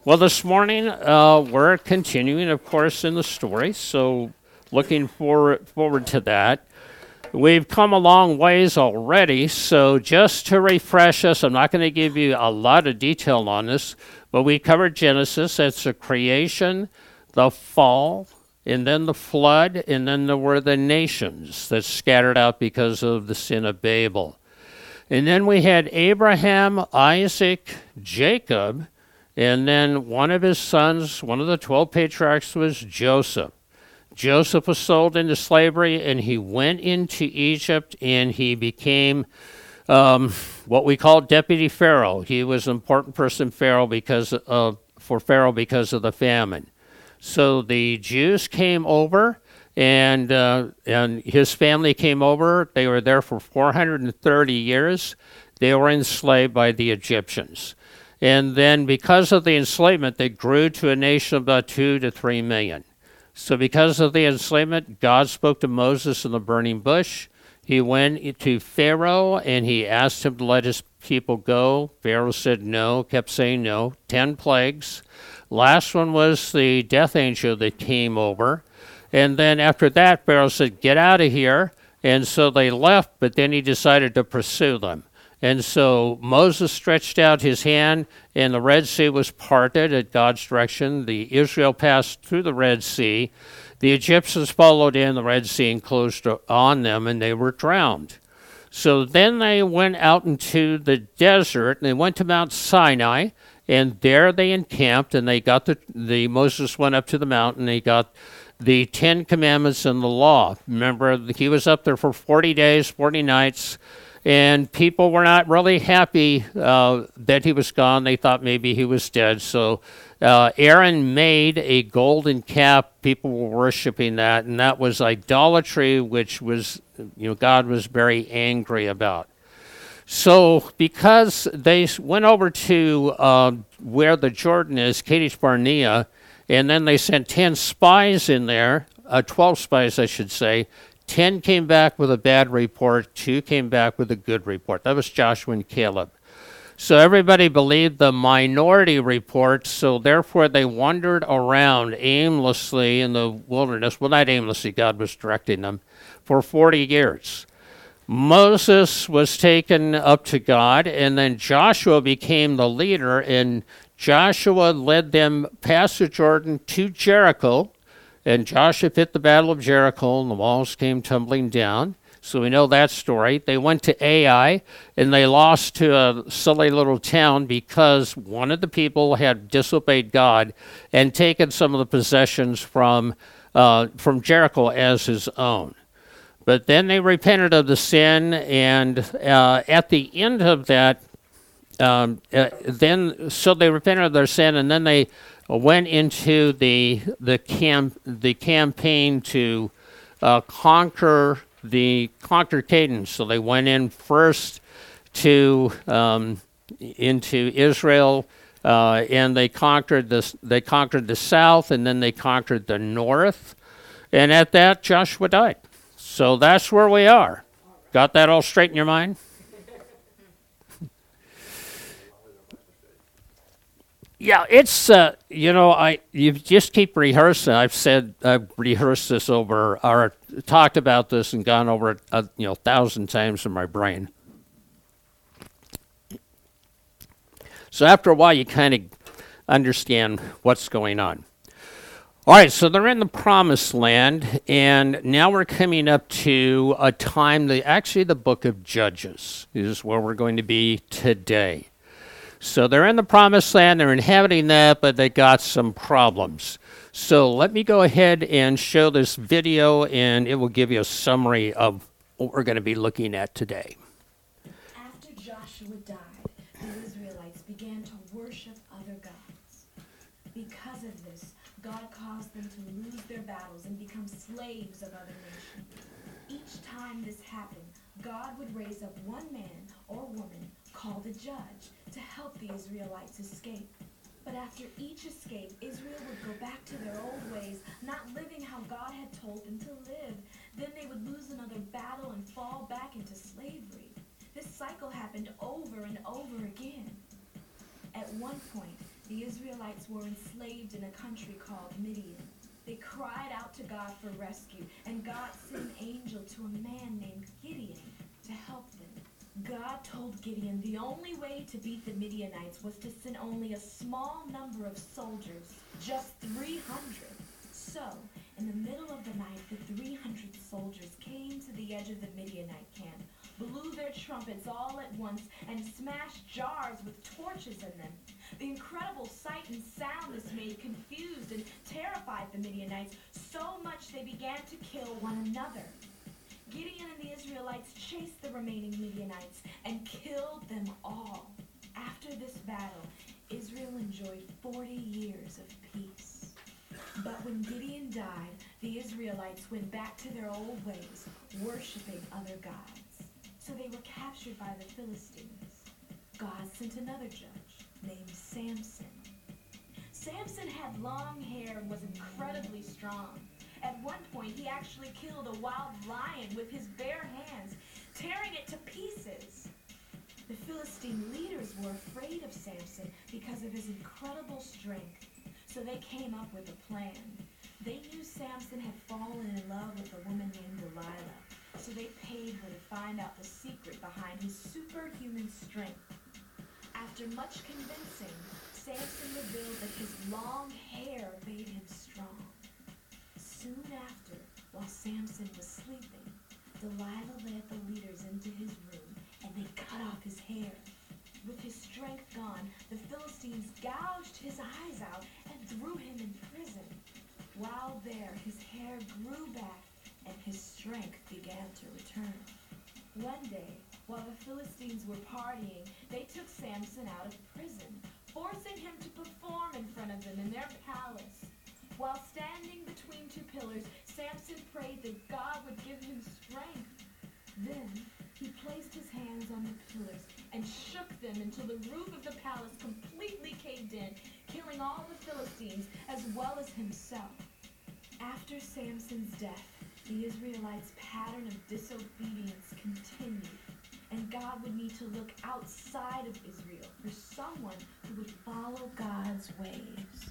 Well, this morning we're continuing, of course, in the story, so looking forward to that. We've come a long ways already, so just to refresh us, I'm not going to give you a lot of detail on this, but we covered Genesis. That's the creation, the fall, and then the flood, and then there were the nations that scattered out because of the sin of Babel. And then we had Abraham, Isaac, Jacob, and then one of his sons, one of the 12 patriarchs, was Joseph. Joseph was sold into slavery, and he went into Egypt, and he became what we call deputy Pharaoh. He was an important person for Pharaoh because of the famine. So the Jews came over, and his family came over. They were there for 430 years. They were enslaved by the Egyptians. And then because of the enslavement, they grew to a nation of about 2 to 3 million. So because of the enslavement, God spoke to Moses in the burning bush. He went to Pharaoh, and he asked him to let his people go. Pharaoh said no, kept saying no. 10 plagues. Last one was the death angel that came over. And then after that, Pharaoh said, get out of here. And so they left, but then he decided to pursue them. And so Moses stretched out his hand, and the Red Sea was parted at God's direction. The Israel passed through the Red Sea. The Egyptians followed in the Red Sea and closed on them, and they were drowned. So then they went out into the desert, and they went to Mount Sinai, and there they encamped, and they got Moses went up to the mountain, and he got the 10 Commandments and the law. Remember, he was up there for 40 days, 40 nights, and people were not really happy that he was gone. They thought maybe he was dead. So Aaron made a golden calf. People were worshiping that, and that was idolatry, which was, God was very angry about. So because they went over to where the Jordan is, Kadesh Barnea, and then they sent 10 spies in there, 12 spies, I should say. 10 came back with a bad report, 2 came back with a good report. That was Joshua and Caleb. So everybody believed the minority report, so therefore they wandered around aimlessly in the wilderness. Well, not aimlessly, God was directing them, for 40 years. Moses was taken up to God, and then Joshua became the leader, and Joshua led them past the Jordan to Jericho. And Joshua hit the battle of Jericho, and the walls came tumbling down. So we know that story. They went to Ai, and they lost to a silly little town because one of the people had disobeyed God and taken some of the possessions from Jericho as his own. But then they repented of the sin, and at the end of that, so they repented of their sin, and then they went into the campaign to conquer Canaan. So they went in first into Israel, and they conquered the south, and then they conquered the north. And at that, Joshua died. So that's where we are. Got that all straight in your mind? Yeah, it's you just keep rehearsing. I've rehearsed this talked about this and gone over it 1,000 times in my brain. So after a while, you kind of understand what's going on. All right, so they're in the Promised Land, and now we're coming up to a time actually the Book of Judges is where we're going to be today. So they're in the Promised Land, they're inhabiting that, but they got some problems. So let me go ahead and show this video, and it will give you a summary of what we're going to be looking at today. After Joshua died, the Israelites began to worship other gods. Because of this, God caused them to lose their battles and become slaves of other nations. Each time this happened, God would raise up one man or woman called a judge to help the Israelites escape. But after each escape, Israel would go back to their old ways, not living how God had told them to live. Then they would lose another battle and fall back into slavery. This cycle happened over and over again. At one point, The Israelites were enslaved in a country called Midian. They cried out to God for rescue, and God sent an angel to a man named Gideon to help them. God told Gideon the only way to beat the Midianites was to send only a small number of soldiers, just 300. So, in the middle of the night, the 300 soldiers came to the edge of the Midianite camp, blew their trumpets all at once, and smashed jars with torches in them. The incredible sight and sound this made confused and terrified the Midianites so much they began to kill one another. Gideon and the Israelites chased the remaining Midianites and killed them all. After this battle, Israel enjoyed 40 years of peace. But when Gideon died, the Israelites went back to their old ways, worshiping other gods. So they were captured by the Philistines. God sent another judge named Samson. Samson had long hair and was incredibly strong. At one point, he actually killed a wild lion with his bare hands, tearing it to pieces. The Philistine leaders were afraid of Samson because of his incredible strength, so they came up with a plan. They knew Samson had fallen in love with a woman named Delilah, so they paid her to find out the secret behind his superhuman strength. After much convincing, Samson revealed that his long hair made him strong. Soon after, while Samson was sleeping, Delilah led the leaders into his room, and they cut off his hair. With his strength gone, the Philistines gouged his eyes out and threw him in prison. While there, his hair grew back, and his strength began to return. One day, while the Philistines were partying, they took Samson out of prison, forcing him to perform in front of them in their palace. While standing between two pillars, Samson prayed that God would give him strength. Then, he placed his hands on the pillars and shook them until the roof of the palace completely caved in, killing all the Philistines as well as himself. After Samson's death, the Israelites' pattern of disobedience continued, and God would need to look outside of Israel for someone who would follow God's ways.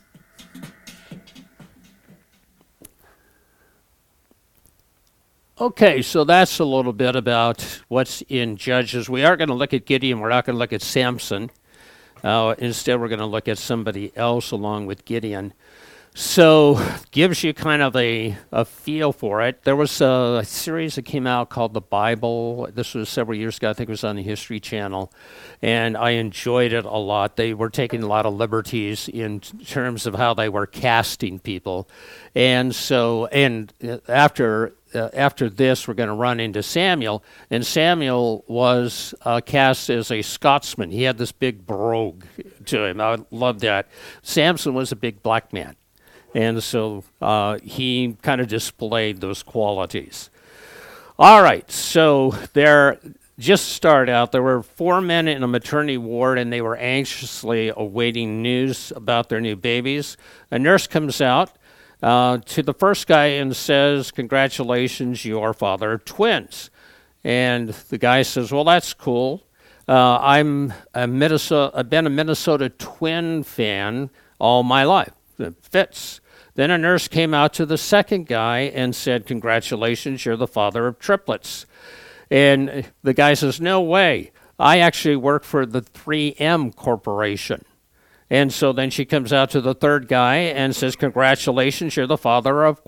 Okay, so that's a little bit about what's in Judges. We are going to look at Gideon. We're not going to look at Samson. Instead, we're going to look at somebody else along with Gideon. So gives you kind of a feel for it. There was a series that came out called The Bible. This was several years ago. I think it was on the History Channel. And I enjoyed it a lot. They were taking a lot of liberties in terms of how they were casting people. And so, after this, we're going to run into Samuel. And Samuel was cast as a Scotsman. He had this big brogue to him. I love that. Samson was a big black man. And so he kind of displayed those qualities. All right, so there were 4 men in a maternity ward, and they were anxiously awaiting news about their new babies. A nurse comes out to the first guy and says, "Congratulations, you are father of twins." And the guy says, "Well, that's cool. I've been a Minnesota Twin fan all my life. It fits." Then a nurse came out to the second guy and said, "Congratulations, you're the father of triplets." And the guy says, "No way. I actually work for the 3M Corporation." And so then she comes out to the third guy and says, "Congratulations, you're the father of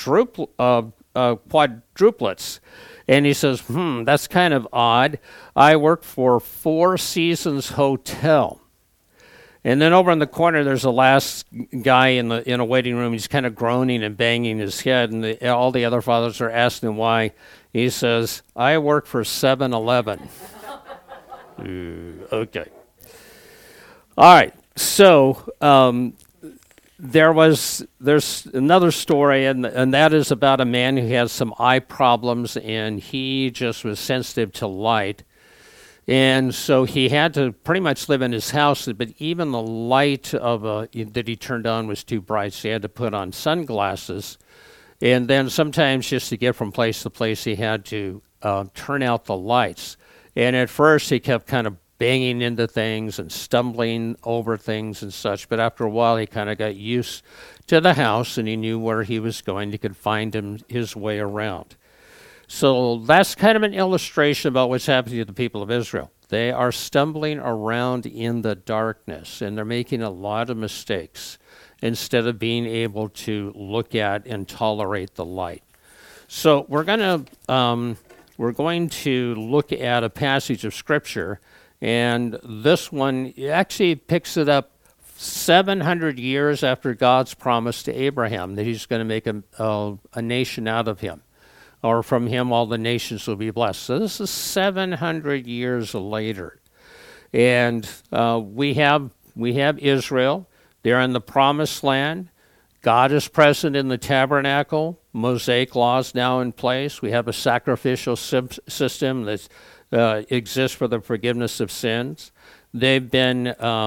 quadruplets." And he says, "That's kind of odd. I work for Four Seasons Hotel." And then over in the corner, there's the last guy in a waiting room. He's kind of groaning and banging his head, and all the other fathers are asking him why. He says, "I work for 7-Eleven." Okay. All right. So there's another story, and that is about a man who has some eye problems, and he just was sensitive to light. And so he had to pretty much live in his house, but even the light that he turned on was too bright, so he had to put on sunglasses. And then sometimes just to get from place to place, he had to turn out the lights. And at first he kept kind of banging into things and stumbling over things and such. But after a while, he kind of got used to the house, and he knew where he was going. He could find his way around. So that's kind of an illustration about what's happening to the people of Israel. They are stumbling around in the darkness, and they're making a lot of mistakes instead of being able to look at and tolerate the light. So we're going to look at a passage of Scripture, and this one actually picks it up 700 years after God's promise to Abraham that he's going to make a nation out of him, or from him all the nations will be blessed. So this is 700 years later, and we have Israel. They're in the Promised Land. God is present in the tabernacle. Mosaic law is now in place. We have a sacrificial system that exists for the forgiveness of sins. They've been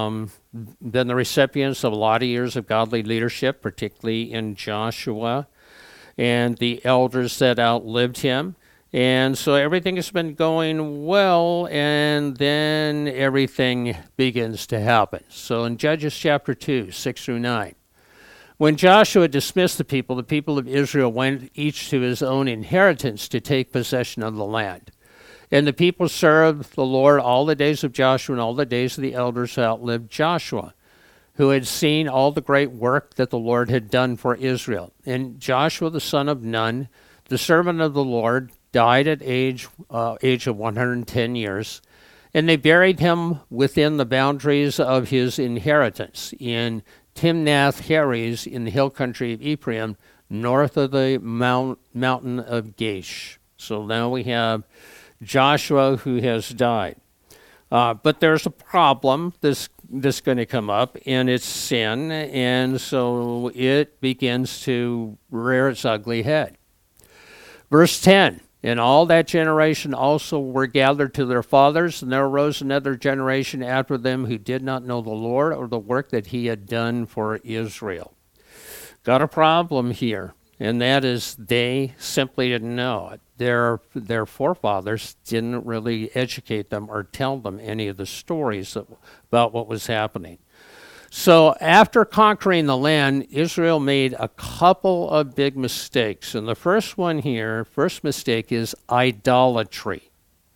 the recipients of a lot of years of godly leadership, particularly in Joshua and the elders that outlived him. And so everything has been going well, and then everything begins to happen. So in Judges chapter 2, 6 through 9, when Joshua dismissed the people of Israel went each to his own inheritance to take possession of the land. And the people served the Lord all the days of Joshua and all the days of the elders who outlived Joshua, who had seen all the great work that the Lord had done for Israel. And Joshua the son of Nun, the servant of the Lord, died at age of 110 years, and they buried him within the boundaries of his inheritance in Timnath-Heres in the hill country of Ephraim, north of the mountain of Gaish. So now we have Joshua who has died. But there's a problem that's going to come up, and it's sin, and so it begins to rear its ugly head. Verse 10, and all that generation also were gathered to their fathers, and there arose another generation after them who did not know the Lord or the work that he had done for Israel. Got a problem here, and that is they simply didn't know it. Their forefathers didn't really educate them or tell them any of the stories about what was happening. So after conquering the land, Israel made a couple of big mistakes. And the first mistake is idolatry.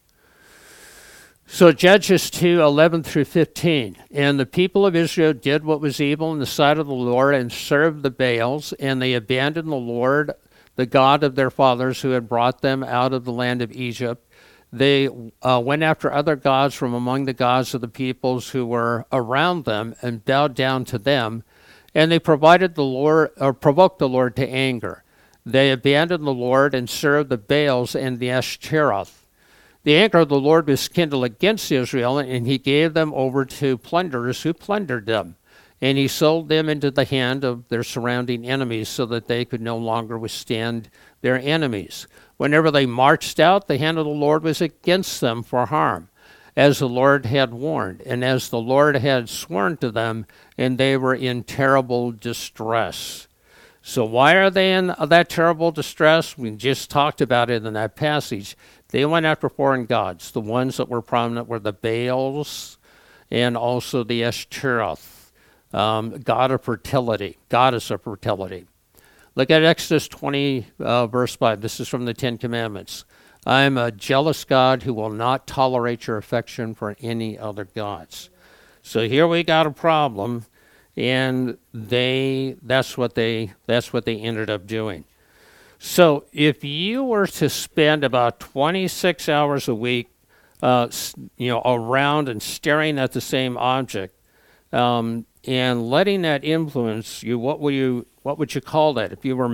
So Judges 2, 11 through 15. And the people of Israel did what was evil in the sight of the Lord and served the Baals, and they abandoned the Lord, the God of their fathers, who had brought them out of the land of Egypt. They went after other gods from among the gods of the peoples who were around them and bowed down to them, and they provoked the Lord to anger. They abandoned the Lord and served the Baals and the Ashtaroth. The anger of the Lord was kindled against Israel, and he gave them over to plunderers who plundered them. And he sold them into the hand of their surrounding enemies so that they could no longer withstand their enemies. Whenever they marched out, the hand of the Lord was against them for harm, as the Lord had warned, and as the Lord had sworn to them, and they were in terrible distress. So why are they in that terrible distress? We just talked about it in that passage. They went after foreign gods. The ones that were prominent were the Baals and also the Ashtaroth, goddess of fertility. Look at Exodus 20, verse 5. This is from the Ten Commandments. I am a jealous God who will not tolerate your affection for any other gods. So here we got a problem, and that's what they ended up doing. So if you were to spend about 26 hours a week, around and staring at the same object, and letting that influence you, what would you call that? If you were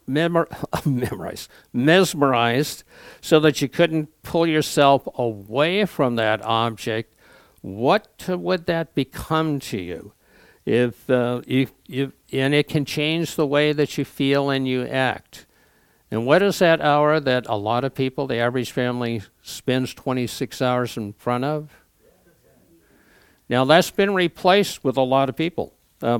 mesmerized, so that you couldn't pull yourself away from that object, what would that become to you? And it can change the way that you feel and you act. And what is that hour that a lot of people, the average family, spends 26 hours in front of? Now, that's been replaced with by a lot of people.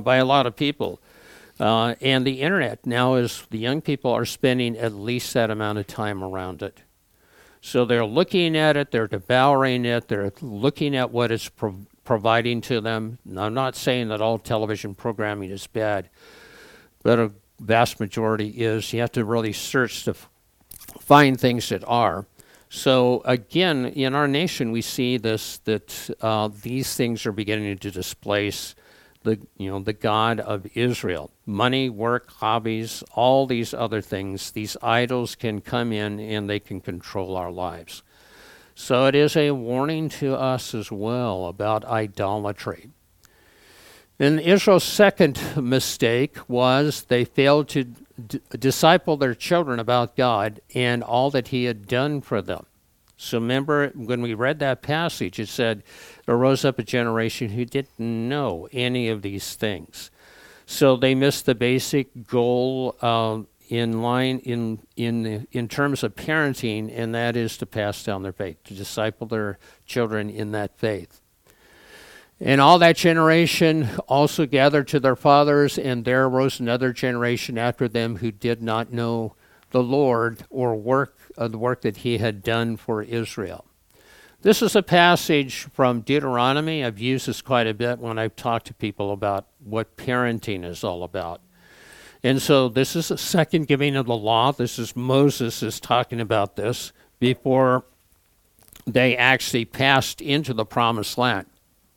And the internet now is, the young people are spending at least that amount of time around it. So they're looking at it, they're devouring it, they're looking at what it's providing to them. Now, I'm not saying that all television programming is bad, but a vast majority is. You have to really search to find things that are. So again, in our nation, we see this, that these things are beginning to displace the God of Israel. Money, work, hobbies, all these other things, these idols can come in and they can control our lives. So it is a warning to us as well about idolatry. And Israel's second mistake was they failed to disciple their children about God and all that he had done for them. So remember, when we read that passage, it said, there rose up a generation who didn't know any of these things. So they missed the basic goal in terms of parenting, and that is to pass down their faith, to disciple their children in that faith. And all that generation also gathered to their fathers, and there arose another generation after them who did not know the Lord or the work that he had done for Israel. This is a passage from Deuteronomy. I've used this quite a bit when I've talked to people about what parenting is all about. And so this is the second giving of the law. This is Moses is talking about this before they actually passed into the promised land.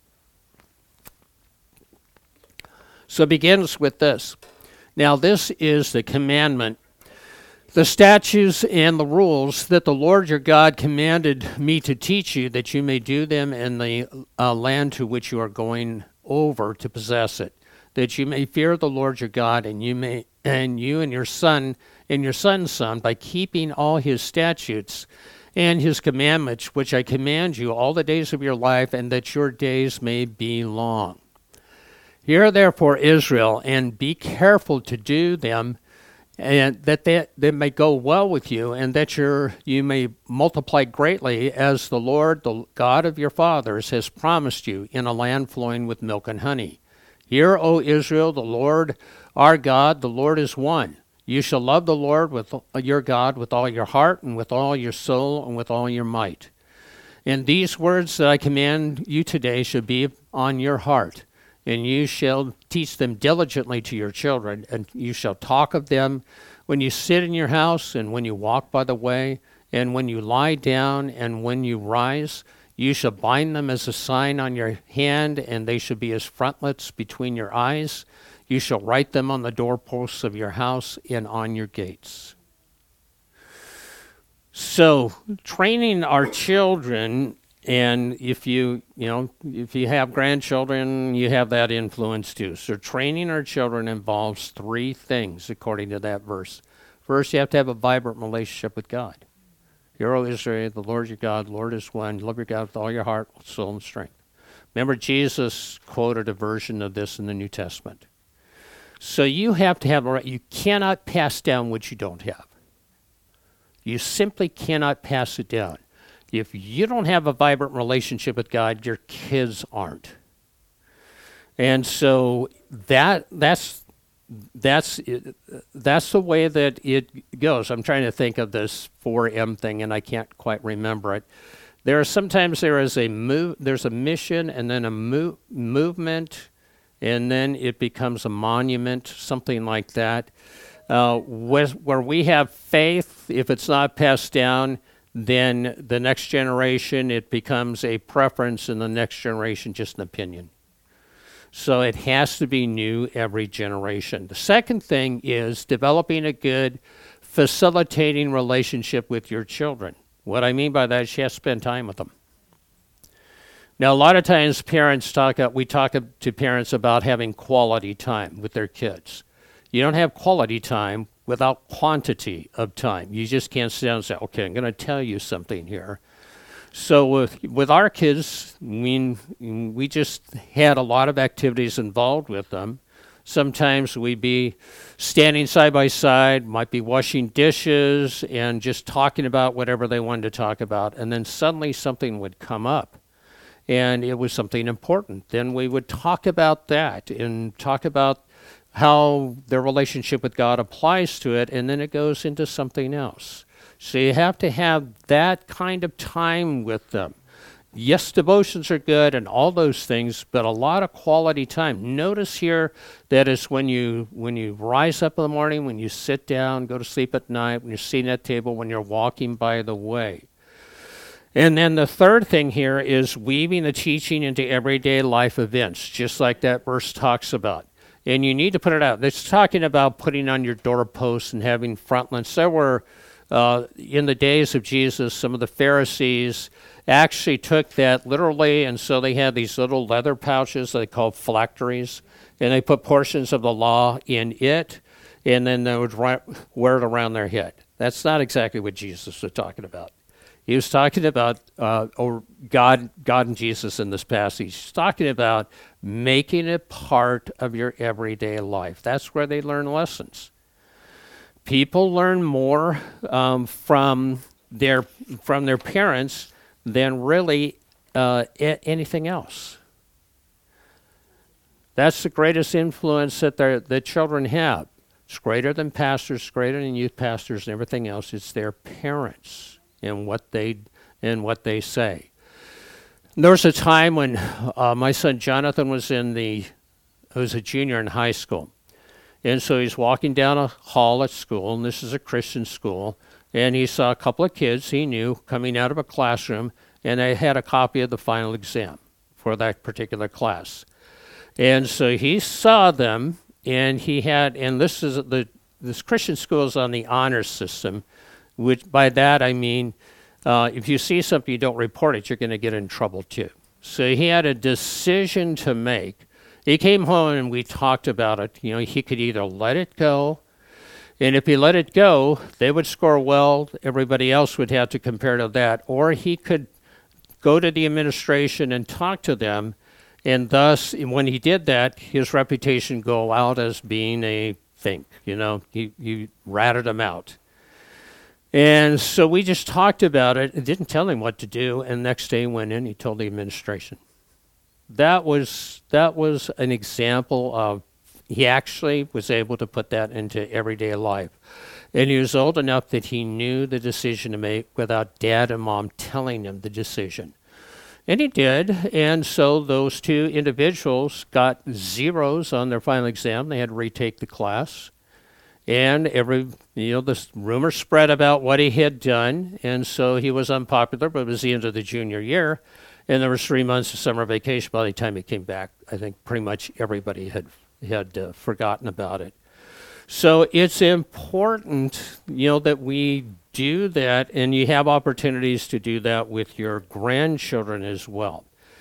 So it begins with this. Now this is the commandment, the statutes and the rules that the Lord your God commanded me to teach you, that you may do them in the land to which you are going over to possess it, that you may fear the Lord your God, and you and your son and your son's son, by keeping all his statutes and his commandments, which I command you all the days of your life, and that your days may be long. Hear therefore, Israel, and be careful to do them, and that they may go well with you, and that you may multiply greatly, as the Lord, the God of your fathers, has promised you, in a land flowing with milk and honey. Hear, O Israel, the Lord our God, the Lord is one. You shall love the Lord with your God with all your heart, and with all your soul, and with all your might. And these words that I command you today shall be on your heart, and you shall teach them diligently to your children, and you shall talk of them when you sit in your house, and when you walk by the way, and when you lie down, and when you rise. You shall bind them as a sign on your hand, and they shall be as frontlets between your eyes. You shall write them on the doorposts of your house and on your gates. So, training our children. And if you have grandchildren, you have that influence too. So training our children involves three things, according to that verse. First, you have to have a vibrant relationship with God. Hear, O Israel, the Lord your God, the Lord is one. Love your God with all your heart, soul, and strength. Remember, Jesus quoted a version of this in the New Testament. So you have to have, you cannot pass down what you don't have. You simply cannot pass it down. If you don't have a vibrant relationship with God, your kids aren't. And so that's the way that it goes. I'm trying to think of this 4M thing, and I can't quite remember it. There's a mission, and then a movement, and then it becomes a monument, something like that. Where we have faith, if it's not passed down, then the next generation, it becomes a preference, and the next generation, just an opinion. So it has to be new every generation. The second thing is developing a good, facilitating relationship with your children. What I mean by that is you have to spend time with them. Now, a lot of times we talk to parents about having quality time with their kids. You don't have quality time without quantity of time. You just can't sit down and say, okay, I'm going to tell you something here. So with our kids, we just had a lot of activities involved with them. Sometimes we'd be standing side by side, might be washing dishes and just talking about whatever they wanted to talk about. And then suddenly something would come up, and it was something important. Then we would talk about that and talk about how their relationship with God applies to it, and then it goes into something else. So you have to have that kind of time with them. Yes, devotions are good and all those things, but a lot of quality time. Notice here that is when you rise up in the morning, when you sit down, go to sleep at night, when you're sitting at table, when you're walking by the way. And then the third thing here is weaving the teaching into everyday life events, just like that verse talks about. And you need to put it out. It's talking about putting on your doorposts and having frontlets. There were, in the days of Jesus, some of the Pharisees actually took that literally, and so they had these little leather pouches they called phylacteries, and they put portions of the law in it, and then they would wear it around their head. That's not exactly what Jesus was talking about. He was talking about God and Jesus in this passage. He's talking about making it part of your everyday life. That's where they learn lessons. People learn more from their parents than really anything else. That's the greatest influence that the children have. It's greater than pastors, greater than youth pastors and everything else. It's their parents and what they say. There was a time when my son Jonathan was a junior in high school. And so he's walking down a hall at school, and this is a Christian school, and he saw a couple of kids he knew coming out of a classroom, and they had a copy of the final exam for that particular class. And so he saw them, and this Christian school is on the honor system, which by that I mean if you see something you don't report it, you're going to get in trouble too. So he had a decision to make. He came home and we talked about it. He could either let it go, and if he let it go, they would score well, everybody else would have to compare to that, or he could go to the administration and talk to them, and thus, when he did that, his reputation go out as being a think. He ratted him out. And so we just talked about it and didn't tell him what to do, and next day he went in, he told the administration. That was an example of he actually was able to put that into everyday life. And he was old enough that he knew the decision to make without dad and mom telling him the decision. And he did, and so those two individuals got zeros on their final exam. They had to retake the class. And this rumor spread about what he had done, and so he was unpopular, but it was the end of the junior year, and there was 3 months of summer vacation. By the time he came back, I think pretty much everybody had forgotten about it. So it's important, that we do that, and you have opportunities to do that with your grandchildren as well.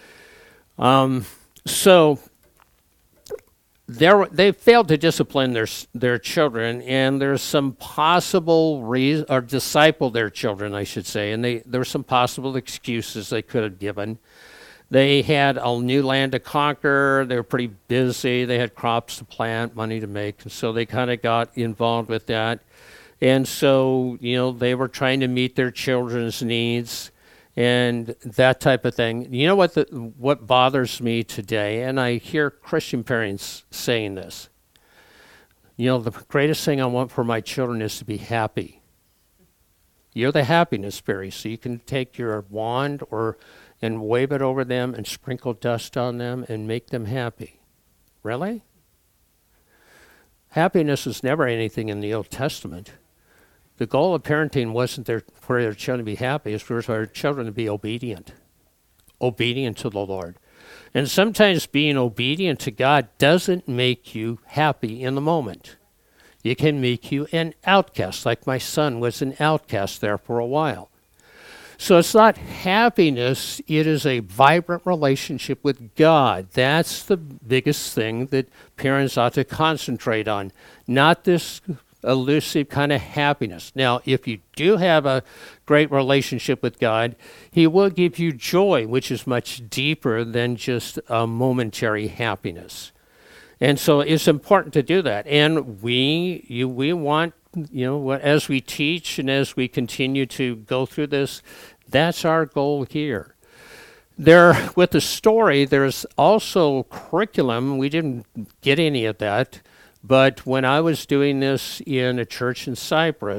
They failed to discipline their children, and there's some possible or disciple their children, I should say, and there were some possible excuses they could have given. They had a new land to conquer. They were pretty busy. They had crops to plant, money to make, and so they kind of got involved with that. And so, they were trying to meet their children's needs and that type of thing. You know what bothers me today, and I hear Christian parents saying this, the greatest thing I want for my children is to be happy. You're the happiness fairy, so you can take your wand and wave it over them and sprinkle dust on them and make them happy. Really? Happiness was never anything in the Old Testament. The goal of parenting wasn't for their children to be happy. It's for their children to be obedient to the Lord. And sometimes being obedient to God doesn't make you happy in the moment. It can make you an outcast, like my son was an outcast there for a while. So it's not happiness, it is a vibrant relationship with God. That's the biggest thing that parents ought to concentrate on, not this elusive kind of happiness. Now, if you do have a great relationship with God, He will give you joy, which is much deeper than just a momentary happiness. And so it's important to do that. And we want, as we teach and as we continue to go through this, that's our goal here. With the story, there's also curriculum. We didn't get any of that. But when I was doing this in a church in Cyprus,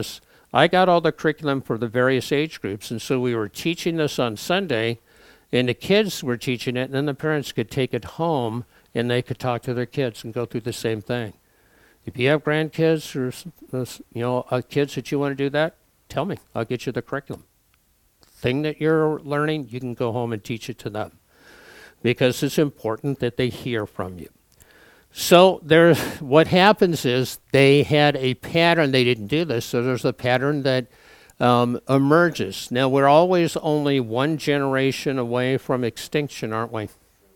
I got all the curriculum for the various age groups, and so we were teaching this on Sunday, and the kids were teaching it, and then the parents could take it home, and they could talk to their kids and go through the same thing. If you have grandkids or kids that you want to do that, tell me. I'll get you the curriculum. Thing that you're learning, you can go home and teach it to them, because it's important that they hear from you. So what happens is they had a pattern. They didn't do this, so there's a pattern that emerges. Now, we're always only one generation away from extinction, aren't we?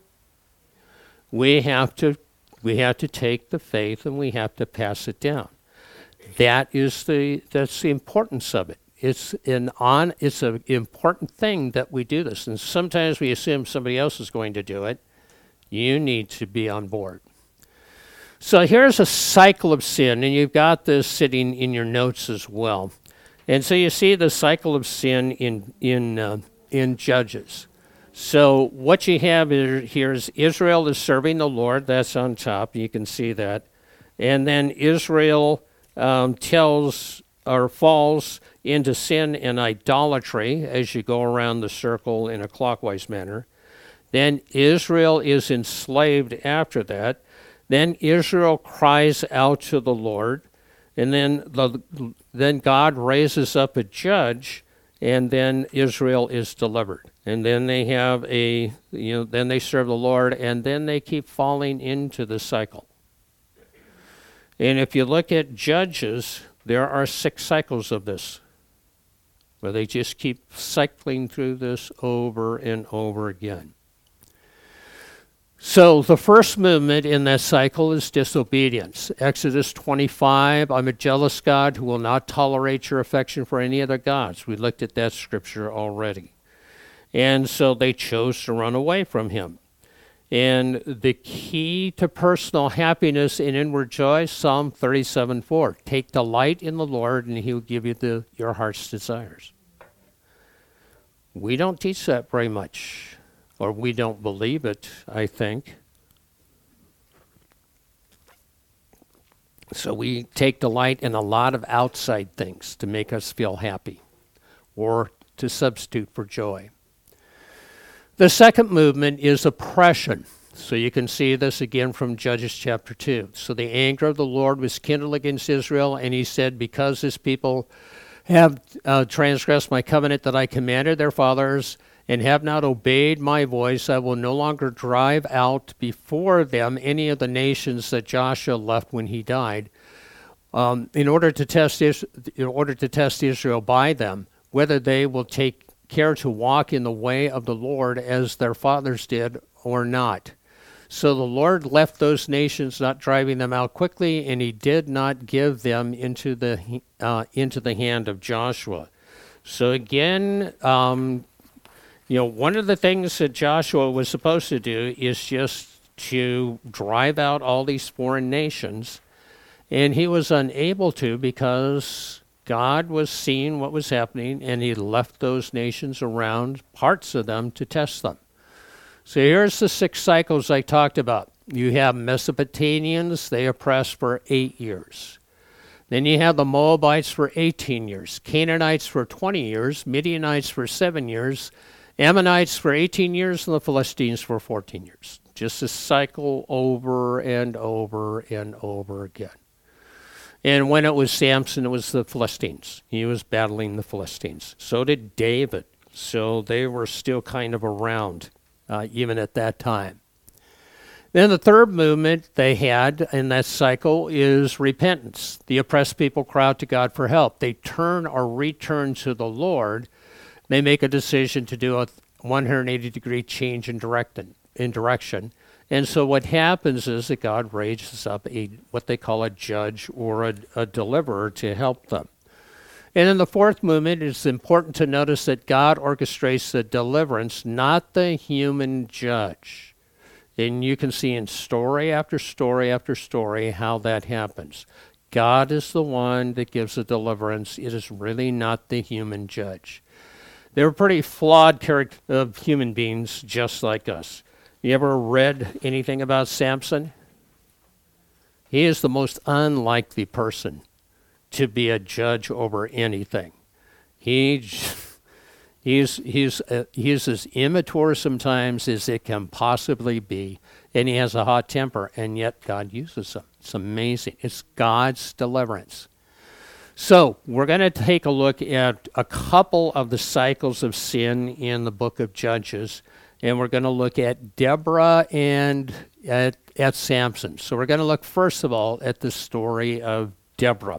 We have to take the faith and we have to pass it down. That's the importance of it. It's an important thing that we do this. And sometimes we assume somebody else is going to do it. You need to be on board. So here's a cycle of sin, and you've got this sitting in your notes as well. And so you see the cycle of sin in Judges. So what you have here is Israel is serving the Lord. That's on top. You can see that. And then Israel falls into sin and idolatry as you go around the circle in a clockwise manner. Then Israel is enslaved after that. Then Israel cries out to the Lord, and then God raises up a judge, and then Israel is delivered. And then they have then they serve the Lord, and then they keep falling into the cycle. And if you look at Judges, there are 6 cycles of this, where they just keep cycling through this over and over again. So the first movement in that cycle is disobedience. Exodus 25, I'm a jealous God who will not tolerate your affection for any other gods. We looked at that scripture already. And so they chose to run away from him. And the key to personal happiness and inward joy, Psalm 37:4. Take delight in the Lord, and he will give you your heart's desires. We don't teach that very much, or we don't believe it, I think. So we take delight in a lot of outside things to make us feel happy, or to substitute for joy. The second movement is oppression. So you can see this again from Judges chapter 2. So the anger of the Lord was kindled against Israel, and he said, because this people have transgressed my covenant that I commanded their fathers, and have not obeyed my voice, I will no longer drive out before them any of the nations that Joshua left when he died, in order to test Israel by them, whether they will take care to walk in the way of the Lord as their fathers did or not. So the Lord left those nations, not driving them out quickly, and he did not give them into the hand of Joshua. So again, one of the things that Joshua was supposed to do is just to drive out all these foreign nations, and he was unable to because God was seeing what was happening, and he left those nations around, parts of them, to test them. So here's the 6 cycles I talked about. You have Mesopotamians, they oppressed for 8 years. Then you have the Moabites for 18 years, Canaanites for 20 years, Midianites for 7 years, Ammonites for 18 years, and the Philistines for 14 years. Just a cycle over and over and over again. And when it was Samson, it was the Philistines. He was battling the Philistines. So did David. So they were still kind of around, even at that time. Then the third movement they had in that cycle is repentance. The oppressed people cry out to God for help. They turn or return to the Lord. They make a decision to do a 180-degree change in direction. And so what happens is that God raises up what they call a judge or a deliverer to help them. And in the fourth movement, it's important to notice that God orchestrates the deliverance, not the human judge. And you can see in story after story after story how that happens. God is the one that gives the deliverance. It is really not the human judge. They're pretty flawed human beings just like us. You ever read anything about Samson? He is the most unlikely person to be a judge over anything. He's as immature sometimes as it can possibly be, and he has a hot temper, and yet God uses him. It's amazing. It's God's deliverance. So we're going to take a look at a couple of the cycles of sin in the book of Judges, and we're going to look at Deborah and at Samson. So we're going to look first of all at the story of Deborah.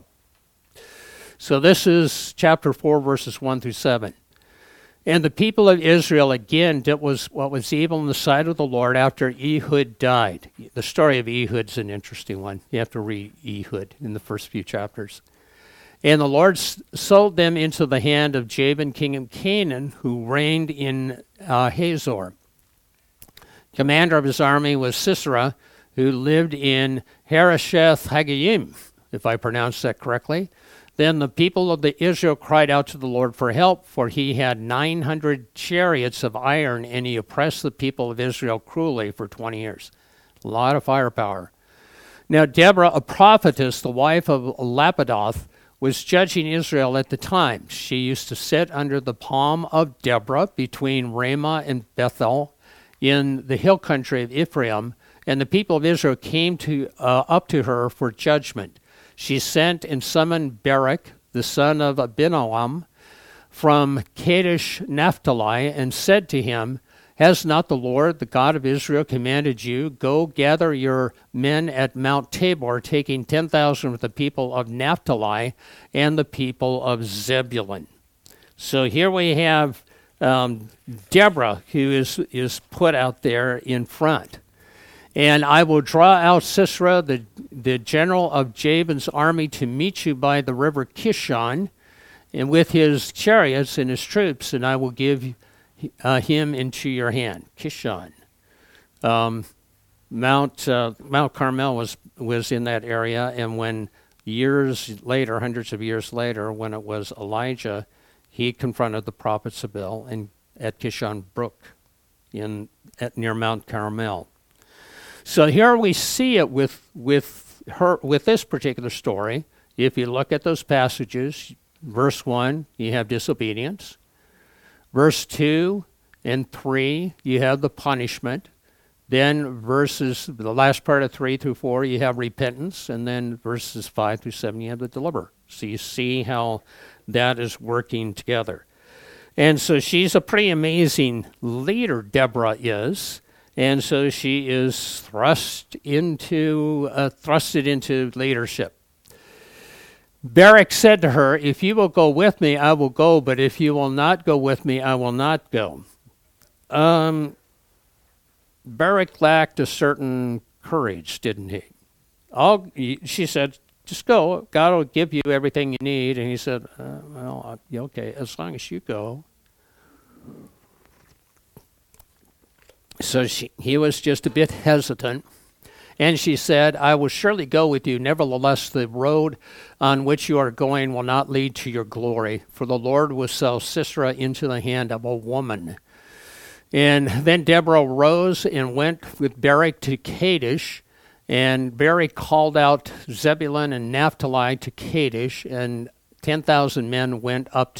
So this is chapter 4, verses 1 through 7. And the people of Israel again did what was evil in the sight of the Lord after Ehud died. The story of Ehud's an interesting one. You have to read Ehud in the first few chapters. And the Lord sold them into the hand of Jabin, king of Canaan, who reigned in Hazor. Commander of his army was Sisera, who lived in Harosheth Haggayim, if I pronounced that correctly. Then the people of Israel cried out to the Lord for help, for he had 900 chariots of iron, and he oppressed the people of Israel cruelly for 20 years. A lot of firepower. Now Deborah, a prophetess, the wife of Lapidoth, was judging Israel at the time. She used to sit under the palm of Deborah between Ramah and Bethel in the hill country of Ephraim, and the people of Israel came up to her for judgment. She sent and summoned Barak, the son of Abinoam, from Kadesh Naphtali, and said to him, "Has not the Lord, the God of Israel, commanded you, go gather your men at Mount Tabor, taking 10,000 of the people of Naphtali and the people of Zebulun?" So here we have Deborah, who is put out there in front. "And I will draw out Sisera, the general of Jabin's army, to meet you by the river Kishon, and with his chariots and his troops, and I will give him into your hand." Kishon. Mount Carmel was in that area, and when years later, hundreds of years later, when it was Elijah, he confronted the prophets of Baal at Kishon Brook near Mount Carmel. So here we see it with this particular story. If you look at those passages, verse 1, you have disobedience. Verse 2 and 3, you have the punishment. Then the last part of 3 through 4, you have repentance. And then verses 5 through 7, you have the deliverer. So you see how that is working together. And so she's a pretty amazing leader, Deborah is. And so she is thrusted into leadership. Barak said to her, "If you will go with me, I will go, but if you will not go with me, I will not go." Barak lacked a certain courage, didn't he? She said, "Just go. God will give you everything you need." And he said, "Well, okay, as long as you go." So he was just a bit hesitant. And she said, "I will surely go with you. Nevertheless, the road on which you are going will not lead to your glory, for the Lord will sell Sisera into the hand of a woman." And then Deborah rose and went with Barak to Kadesh, and Barak called out Zebulun and Naphtali to Kadesh, and 10,000 men went up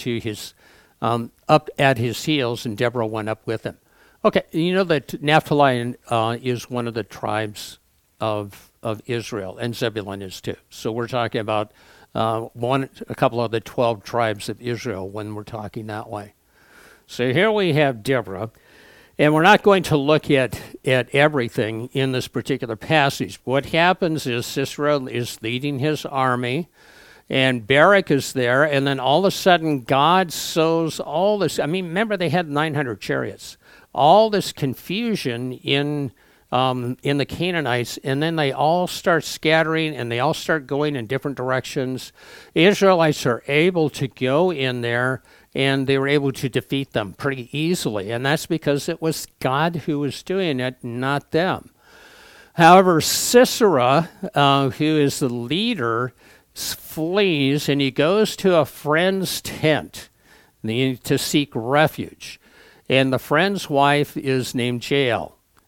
at his heels, and Deborah went up with him. Okay, you know that Naphtali is one of the tribes of Israel, and Zebulun is too. So we're talking about a couple of the 12 tribes of Israel when we're talking that way. So here we have Deborah, and we're not going to look at everything in this particular passage. What happens is Sisera is leading his army, and Barak is there, and then all of a sudden God sows all this. I mean, remember they had 900 chariots. All this confusion in the Canaanites, and then they all start scattering, and they all start going in different directions. The Israelites are able to go in there, and they were able to defeat them pretty easily, and that's because it was God who was doing it, not them. However, Sisera, who is the leader, flees, and he goes to a friend's tent to seek refuge. And the friend's wife is named Jael.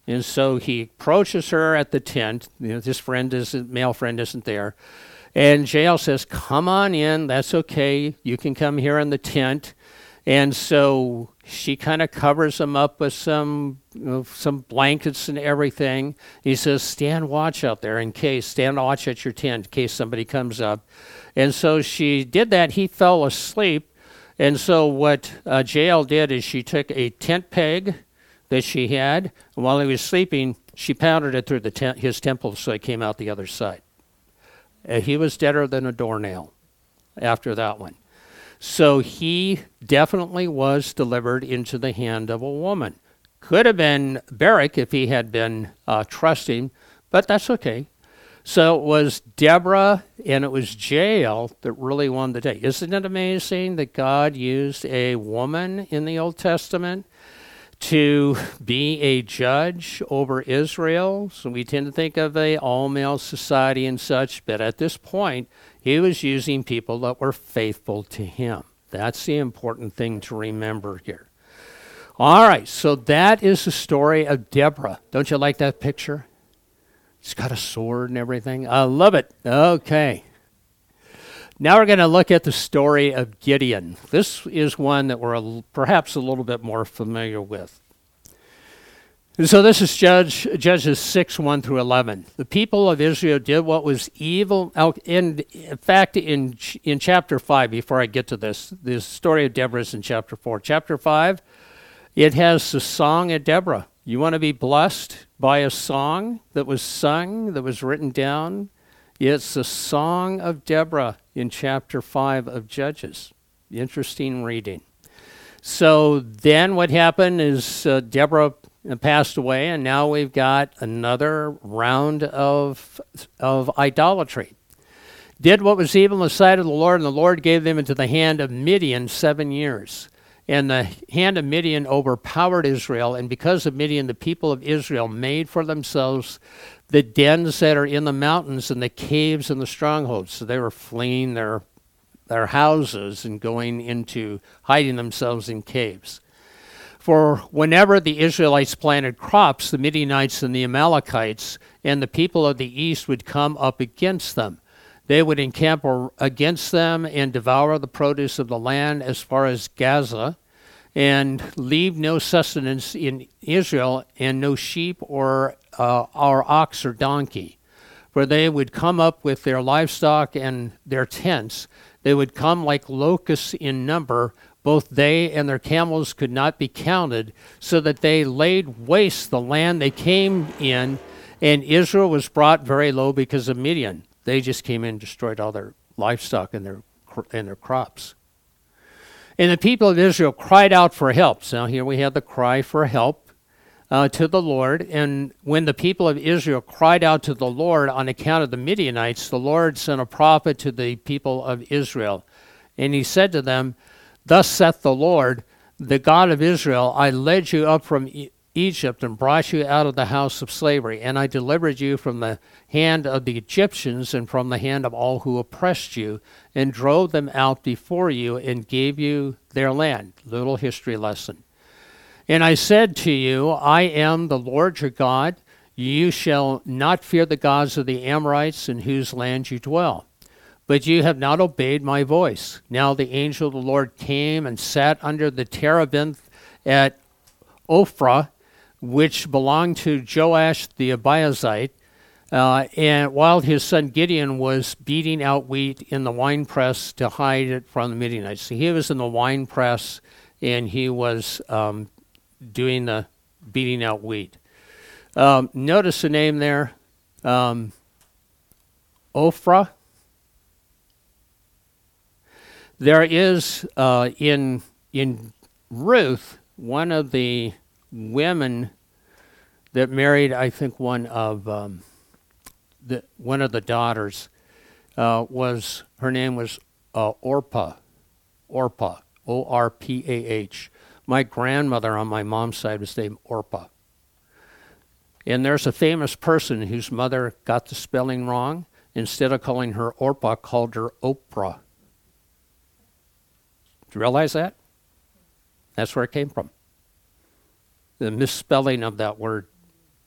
And so he approaches her at the tent. This male friend isn't there. And Jael says, come on in. That's okay. You can come here in the tent. And so she kind of covers him up with some blankets and everything. He says, stand watch out there stand watch at your tent in case somebody comes up. And so she did that. He fell asleep. And so what Jael did is she took a tent peg that she had, and while he was sleeping, she pounded it through his temple so he came out the other side. He was deader than a doornail after that one. So he definitely was delivered into the hand of a woman. Could have been Barak if he had been trusting, but that's okay. So it was Deborah and it was Jael that really won the day. Isn't it amazing that God used a woman in the Old Testament to be a judge over Israel? So we tend to think of a all-male society and such, but at this point, he was using people that were faithful to him. That's the important thing to remember here. All right, so that is the story of Deborah. Don't you like that picture? She's got a sword and everything. I love it. Okay. Now we're going to look at the story of Gideon. This is one that we're perhaps a little bit more familiar with. And so this is Judges 6, 1 through 11. The people of Israel did what was evil. In fact, in chapter 5, before I get to this story of Deborah is in chapter 4. Chapter 5, it has the song of Deborah. You want to be blessed by a song that was sung, that was written down? It's the song of Deborah in chapter 5 of Judges. Interesting reading. So then what happened is Deborah passed away, and now we've got another round of idolatry. Did what was evil in the sight of the Lord, and the Lord gave them into the hand of Midian 7 years. And the hand of Midian overpowered Israel, and because of Midian, the people of Israel made for themselves the dens that are in the mountains and the caves and the strongholds. So they were fleeing their houses and going into hiding themselves in caves. For whenever the Israelites planted crops, the Midianites and the Amalekites and the people of the east would come up against them. They would encamp against them and devour the produce of the land as far as Gaza, and leave no sustenance in Israel, and no sheep or ox or donkey. For they would come up with their livestock and their tents. They would come like locusts in number. Both they and their camels could not be counted, so that they laid waste the land they came in, and Israel was brought very low because of Midian. They just came in and destroyed all their livestock and their crops. And the people of Israel cried out for help. So here we have the cry for help to the Lord. And when the people of Israel cried out to the Lord on account of the Midianites, the Lord sent a prophet to the people of Israel. And he said to them, "Thus saith the Lord, the God of Israel, I led you up from Egypt and brought you out of the house of slavery, and I delivered you from the hand of the Egyptians and from the hand of all who oppressed you, and drove them out before you and gave you their land." Little history lesson. "And I said to you, I am the Lord your God. You shall not fear the gods of the Amorites in whose land you dwell. But you have not obeyed my voice. Now the angel of the Lord came and sat under the terebinth at Ophrah, which belonged to Joash the Abiezrite, and while his son Gideon was beating out wheat in the winepress to hide it from the Midianites." So he was in the winepress, and he was doing the beating out wheat. Notice the name there, Ophrah. There is in Ruth, one of the women that married, I think, one of the daughters was, her name was Orpah, O-R-P-A-H. My grandmother on my mom's side was named Orpah. And there's a famous person whose mother got the spelling wrong. Instead of calling her Orpah, called her Oprah. Do you realize that? That's where it came from. The misspelling of that word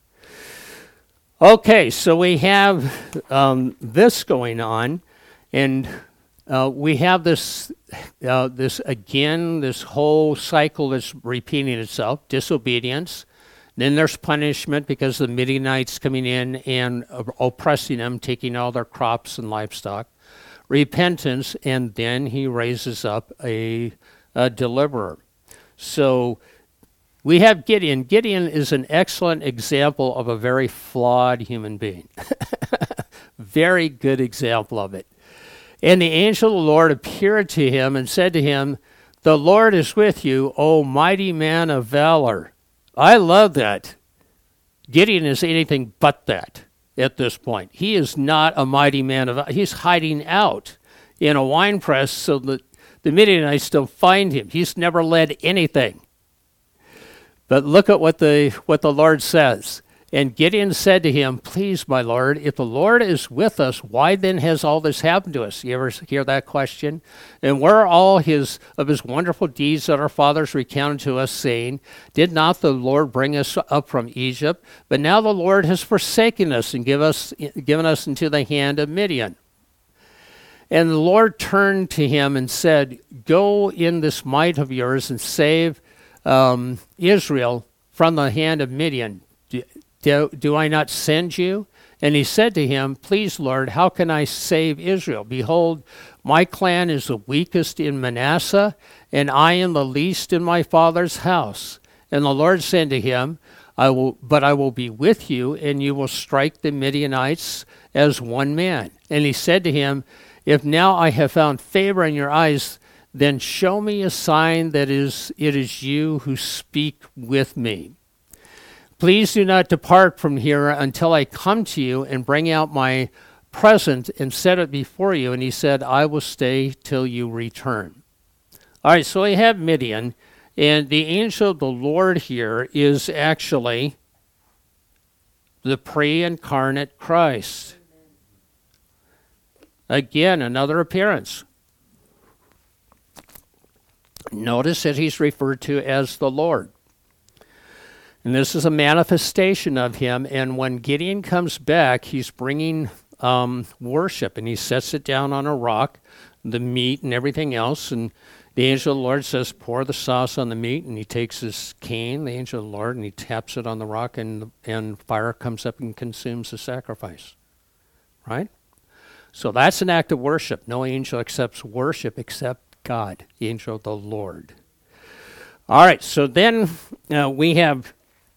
Okay, so we have this going on, and we have this this whole cycle that's repeating itself: disobedience. Then there's punishment because the Midianites coming in and oppressing them, taking all their crops and livestock. Repentance, and then he raises up a deliverer. So we have Gideon. Gideon is an excellent example of a very flawed human being. Very good example of it. And the angel of the Lord appeared to him and said to him, "The Lord is with you, O mighty man of valor." I love that. Gideon is anything but that at this point. He is not a mighty man of valor. He's hiding out in a wine press so that the Midianites don't find him. He's never led anything. But look at what the Lord says. And Gideon said to him, "Please, my Lord, if the Lord is with us, why then has all this happened to us?" You ever hear that question? "And where are all his wonderful deeds that our fathers recounted to us, saying, did not the Lord bring us up from Egypt? But now the Lord has forsaken us and given us into the hand of Midian." And the Lord turned to him and said, "Go in this might of yours and save Israel from the hand of Midian. Do I not send you?" And he said to him, "Please, Lord, how can I save Israel? Behold, my clan is the weakest in Manasseh, and I am the least in my father's house." And the Lord said to him, I will be with you, and you will strike the Midianites as one man." And he said to him, "If now I have found favor in your eyes, then show me a sign that it is you who speak with me. Please do not depart from here until I come to you and bring out my present and set it before you." And he said, "I will stay till you return." All right, so we have Midian, and the angel of the Lord here is actually the pre-incarnate Christ. Again, another appearance. Notice that he's referred to as the Lord. And this is a manifestation of him. And when Gideon comes back, he's bringing worship, and he sets it down on a rock, the meat and everything else. And the angel of the Lord says, "Pour the sauce on the meat." And he takes his cane, the angel of the Lord, and he taps it on the rock, and fire comes up and consumes the sacrifice. Right? So that's an act of worship. No angel accepts worship except God, the angel of the Lord. All right, so then we have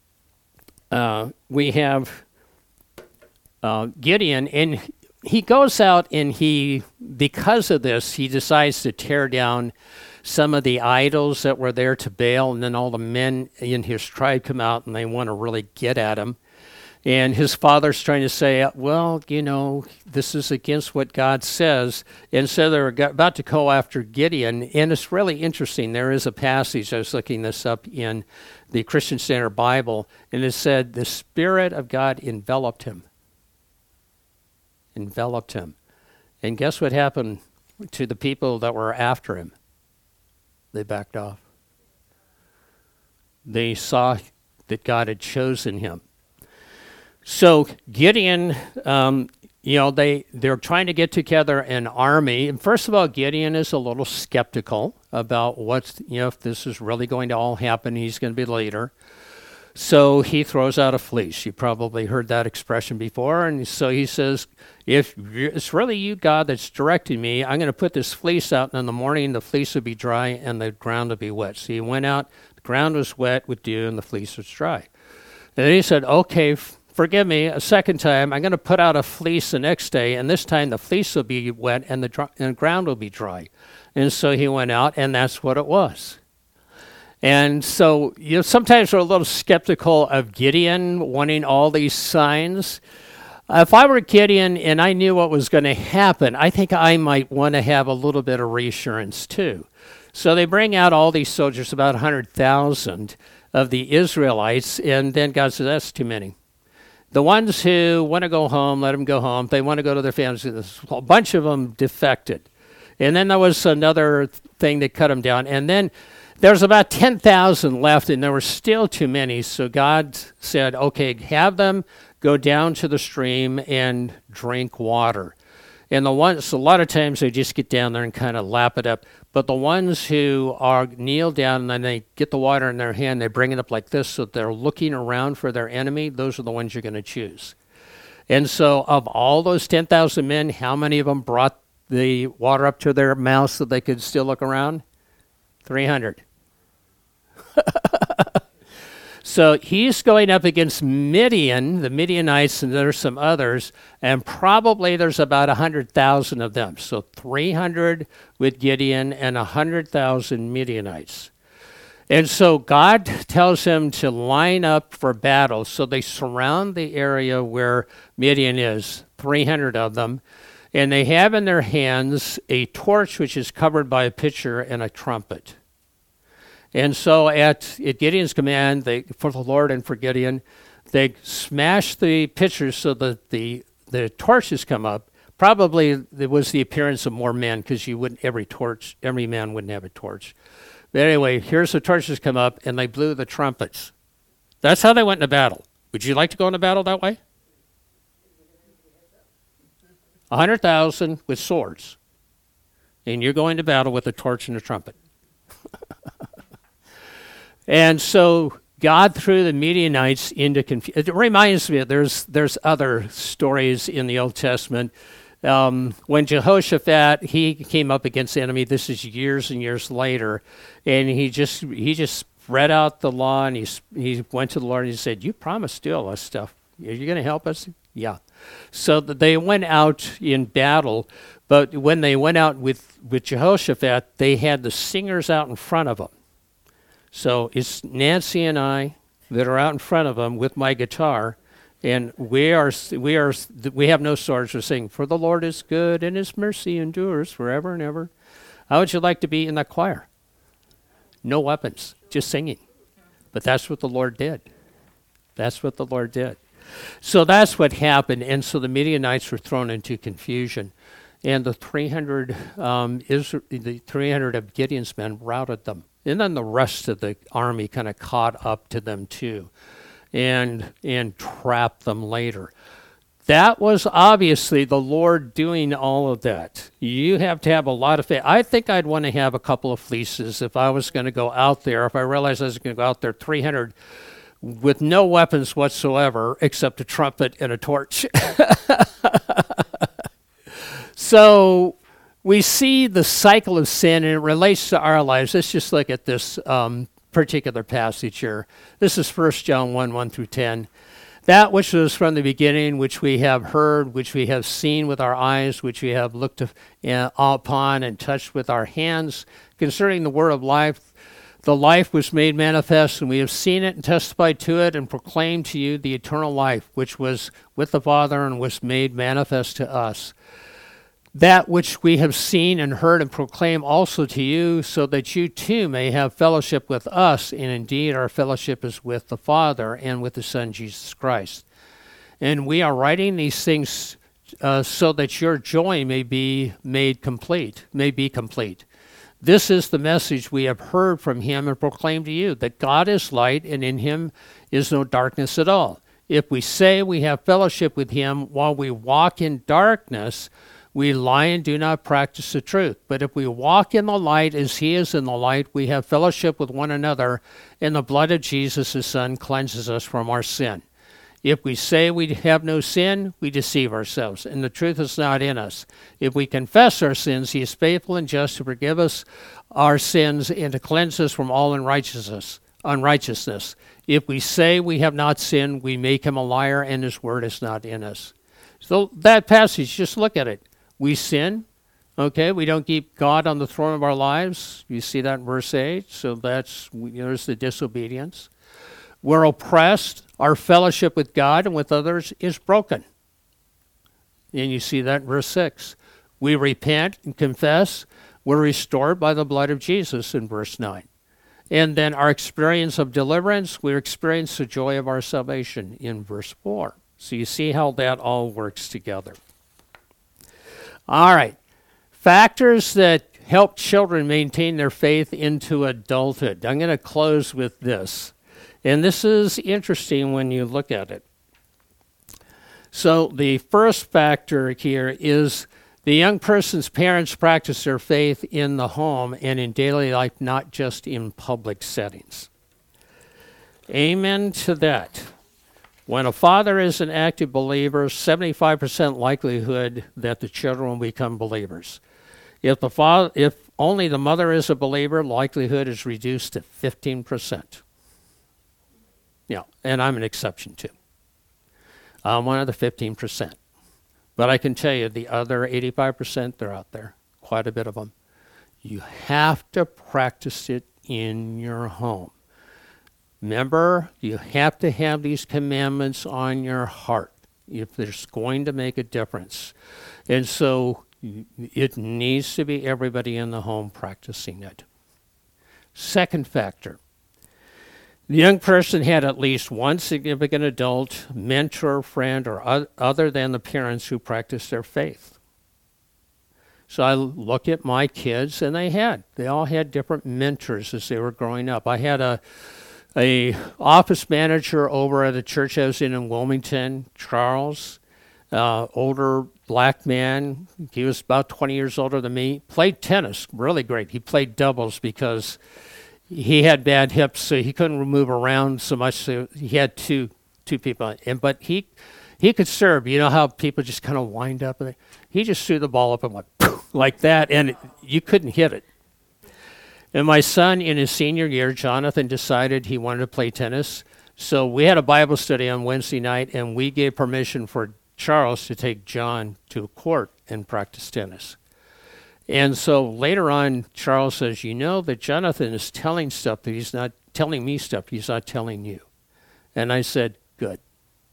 Gideon, and he goes out, and because of this, he decides to tear down some of the idols that were there to Baal, and then all the men in his tribe come out, and they want to really get at him. And his father's trying to say, "Well, this is against what God says." And so they're about to go after Gideon. And it's really interesting. There is a passage, I was looking this up in the Christian Standard Bible, and it said, the Spirit of God enveloped him. Enveloped him. And guess what happened to the people that were after him? They backed off. They saw that God had chosen him. So Gideon, they're trying to get together an army. And first of all, Gideon is a little skeptical about if this is really going to all happen. He's going to be the leader. So he throws out a fleece. You probably heard that expression before. And so he says, "If it's really you, God, that's directing me, I'm going to put this fleece out, and in the morning the fleece will be dry and the ground will be wet." So he went out, the ground was wet with dew, and the fleece was dry. And then he said, "Okay, forgive me, a second time, I'm going to put out a fleece the next day, and this time the fleece will be wet and the ground will be dry." And so he went out, and that's what it was. And so sometimes we're a little skeptical of Gideon wanting all these signs. If I were Gideon and I knew what was going to happen, I think I might want to have a little bit of reassurance too. So they bring out all these soldiers, about 100,000 of the Israelites, and then God says, "That's too many. The ones who want to go home, let them go home. If they want to go to their families." A bunch of them defected. And then there was another thing that cut them down. And then There's about 10,000 left, and there were still too many. So God said, okay, have them go down to the stream and drink water. And the ones, a lot of times they just get down there and kind of lap it up. But the ones who are kneel down and then they get the water in their hand, they bring it up like this so they're looking around for their enemy. Those are the ones you're going to choose. And so of all those 10,000 men, how many of them brought the water up to their mouth so they could still look around? 300. So he's going up against Midian, the Midianites, and there's some others, and probably there's about 100,000 of them. So 300 with Gideon and 100,000 Midianites. And so God tells him to line up for battle. So they surround the area where Midian is, 300 of them, and they have in their hands a torch which is covered by a pitcher and a trumpet. And so at Gideon's command, for the Lord and for Gideon, they smash the pitchers so that the torches come up. Probably there was the appearance of more men because every man wouldn't have a torch. But anyway, here's the torches come up, and they blew the trumpets. That's how they went into battle. Would you like to go into battle that way? 100,000 with swords. And you're going to battle with a torch and a trumpet. And so God threw the Midianites into confusion. It reminds me, there's other stories in the Old Testament. When Jehoshaphat, he came up against the enemy, this is years and years later, and he just spread out the law, and he went to the Lord and he said, you promised to do all this stuff. Are you going to help us? Yeah. So they went out in battle, but when they went out with Jehoshaphat, they had the singers out in front of them. So it's Nancy and I that are out in front of them with my guitar, and we have no swords. We're saying, "For the Lord is good, and His mercy endures forever and ever." How would you like to be in that choir? No weapons, just singing. But that's what the Lord did. That's what the Lord did. So that's what happened, and so the Midianites were thrown into confusion, and the 300 of Gideon's men routed them. And then the rest of the army kind of caught up to them too and trapped them later. That was obviously the Lord doing all of that. You have to have a lot of faith. I think I'd want to have a couple of fleeces if I was going to go out there, if I realized I was going to go out there 300 with no weapons whatsoever except a trumpet and a torch. So we see the cycle of sin, and it relates to our lives. Let's just look at this particular passage here. This is 1 John 1 through 10. That which was from the beginning, which we have heard, which we have seen with our eyes, which we have looked upon and touched with our hands, concerning the word of life. The life was made manifest, and we have seen it and testified to it and proclaimed to you the eternal life, which was with the Father and was made manifest to us. That which we have seen and heard and proclaim also to you, so that you too may have fellowship with us, and indeed our fellowship is with the Father and with the Son, Jesus Christ. And we are writing these things so that your joy may be made complete, This is the message we have heard from him and proclaimed to you, that God is light, and in him is no darkness at all. If we say we have fellowship with him while we walk in darkness, we lie and do not practice the truth. But if we walk in the light as he is in the light, we have fellowship with one another, and the blood of Jesus, his Son, cleanses us from our sin. If we say we have no sin, we deceive ourselves, and the truth is not in us. If we confess our sins, he is faithful and just to forgive us our sins and to cleanse us from all unrighteousness. If we say we have not sinned, we make him a liar, and his word is not in us. So that passage, just look at it. We sin, okay? We don't keep God on the throne of our lives. You see that in verse 8. So there's the disobedience. We're oppressed. Our fellowship with God and with others is broken. And you see that in verse 6. We repent and confess. We're restored by the blood of Jesus in verse 9. And then our experience of deliverance, we experience the joy of our salvation in verse 4. So you see how that all works together. All right. Factors that help children maintain their faith into adulthood. I'm going to close with this. And this is interesting when you look at it. So the first factor here is the young person's parents practice their faith in the home and in daily life, not just in public settings. Amen to that. When a father is an active believer, 75% likelihood that the children will become believers. If only the mother is a believer, likelihood is reduced to 15%. Yeah, and I'm an exception too. I'm one of the 15%. But I can tell you the other 85%, they're out there, quite a bit of them. You have to practice it in your home. Remember, you have to have these commandments on your heart if there's going to make a difference. And so it needs to be everybody in the home practicing it. Second factor, the young person had at least one significant adult, mentor, friend, or other than the parents who practiced their faith. So I look at my kids, and they all had different mentors as they were growing up. I had a office manager over at a church I was in Wilmington, Charles, older black man. He was about 20 years older than me. Played tennis, really great. He played doubles because he had bad hips, so he couldn't move around so much. So he had two people, but he could serve. You know how people just kind of wind up, and he just threw the ball up and went like that, and you couldn't hit it. And my son, in his senior year, Jonathan, decided he wanted to play tennis. So we had a Bible study on Wednesday night, and we gave permission for Charles to take John to a court and practice tennis. And so later on, Charles says, you know that Jonathan is telling stuff that he's not telling me stuff he's not telling you. And I said, good.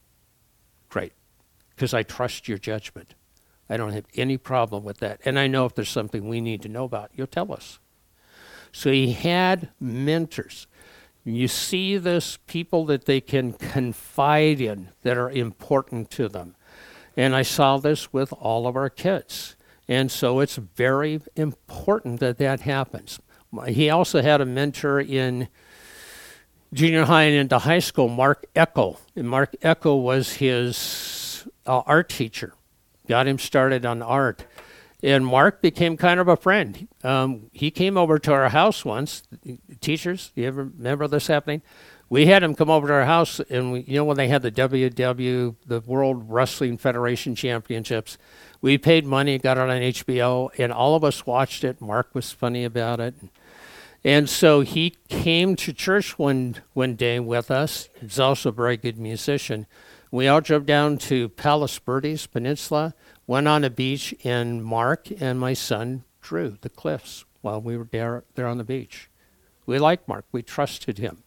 Great. Because I trust your judgment. I don't have any problem with that. And I know if there's something we need to know about, you'll tell us. So he had mentors. You see this, people that they can confide in that are important to them. And I saw this with all of our kids. And so it's very important that that happens. He also had a mentor in junior high and into high school, Mark Eckel. And Mark Eckel was his art teacher. Got him started on art. And Mark became kind of a friend. He came over to our house once. Teachers, you ever remember this happening? We had him come over to our house, and when they had the WW, the World Wrestling Federation Championships, we paid money, got it on HBO, and all of us watched it. Mark was funny about it. And so he came to church one day with us. He's also a very good musician. We all drove down to Palos Verdes Peninsula, went on a beach, and Mark and my son drew the cliffs while we were there on the beach. We liked Mark. We trusted him.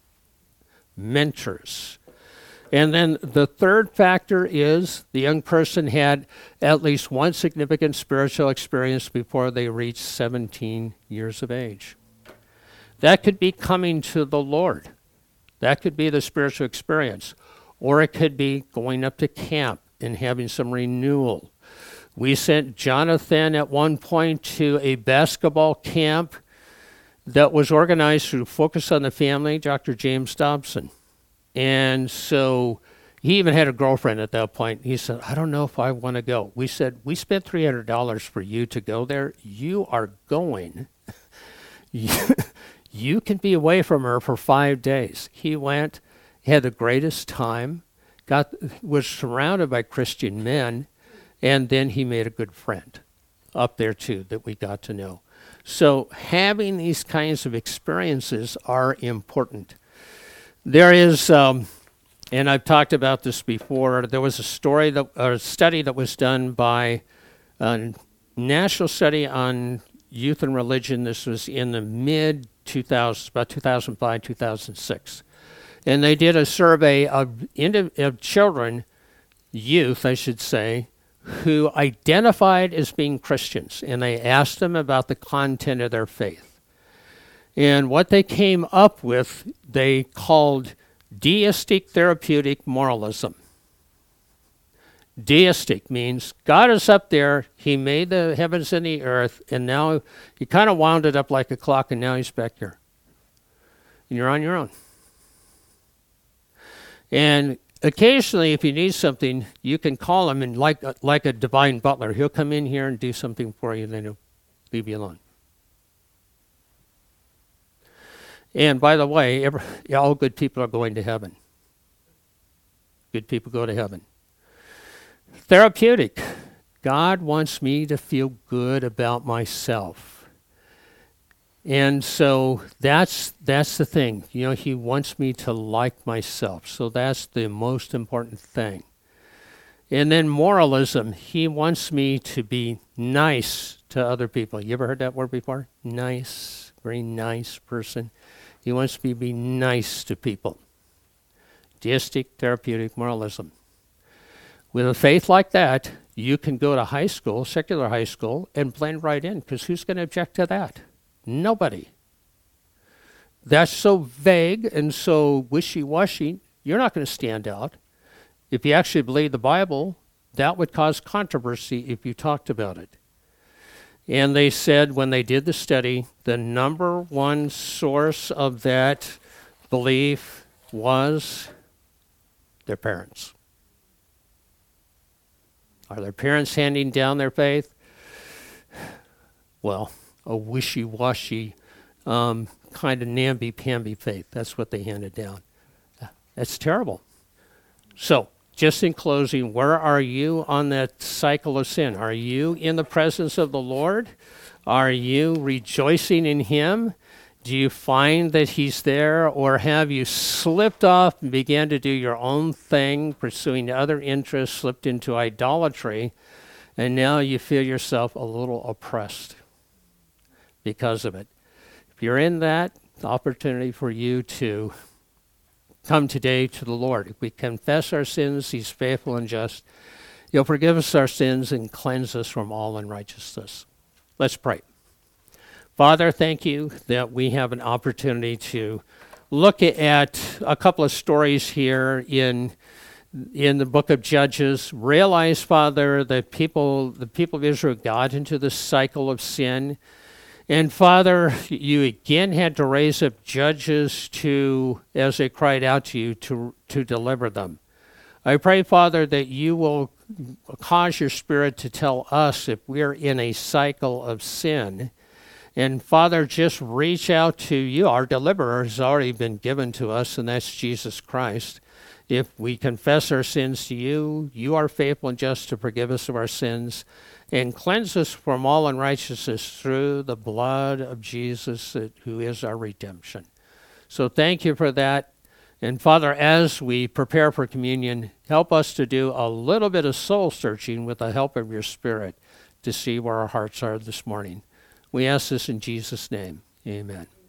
Mentors. And then the third factor is the young person had at least one significant spiritual experience before they reached 17 years of age. That could be coming to the Lord. That could be the spiritual experience. Or it could be going up to camp and having some renewal. We sent Jonathan at one point to a basketball camp that was organized through Focus on the Family, Dr. James Dobson. And so he even had a girlfriend at that point. He said, I don't know if I want to go. We said, we spent $300 for you to go there. You are going. You can be away from her for 5 days. He went, had the greatest time, was surrounded by Christian men, and then he made a good friend up there too that we got to know. So having these kinds of experiences are important. There is, and I've talked about this before, there was a study that was done by a national study on youth and religion. This was in the mid-2000s, about 2005, 2006. And they did a survey of children, youth, I should say, who identified as being Christians. And they asked them about the content of their faith. And what they came up with, they called deistic therapeutic moralism. Deistic means God is up there, he made the heavens and the earth, and now he kind of wound it up like a clock, and now he's back here. And you're on your own. And occasionally, if you need something, you can call him, and like a divine butler, he'll come in here and do something for you, and then he'll leave you alone. And by the way, all good people are going to heaven. Good people go to heaven. Therapeutic. God wants me to feel good about myself. And so that's the thing. You know, he wants me to like myself. So that's the most important thing. And then moralism. He wants me to be nice to other people. You ever heard that word before? Nice. Very nice person. He wants me to be nice to people. Deistic, therapeutic, moralism. With a faith like that, you can go to high school, secular high school, and blend right in, because who's going to object to that? Nobody. That's so vague and so wishy-washy, you're not going to stand out. If you actually believe the Bible, that would cause controversy if you talked about it. And they said when they did the study, the number one source of that belief was their parents. Are their parents handing down their faith? Well, a wishy-washy kind of namby-pamby faith. That's what they handed down. That's terrible. So, just in closing, where are you on that cycle of sin? Are you in the presence of the Lord? Are you rejoicing in him? Do you find that he's there, or have you slipped off and began to do your own thing, pursuing other interests, slipped into idolatry, and now you feel yourself a little oppressed because of it? If you're in that, the opportunity for you to come today to the Lord. If we confess our sins, he's faithful and just. He'll forgive us our sins and cleanse us from all unrighteousness. Let's pray. Father, thank you that we have an opportunity to look at a couple of stories here in the book of Judges. Realize, Father, that the people of Israel got into this cycle of sin. And Father, you again had to raise up judges as they cried out to you, to deliver them. I pray, Father, that you will cause your Spirit to tell us if we're in a cycle of sin. And Father, just reach out to you. Our deliverer has already been given to us, and that's Jesus Christ. If we confess our sins to you, you are faithful and just to forgive us of our sins and cleanse us from all unrighteousness through the blood of Jesus, who is our redemption. So thank you for that. And Father, as we prepare for communion, help us to do a little bit of soul searching with the help of your Spirit to see where our hearts are this morning. We ask this in Jesus' name. Amen.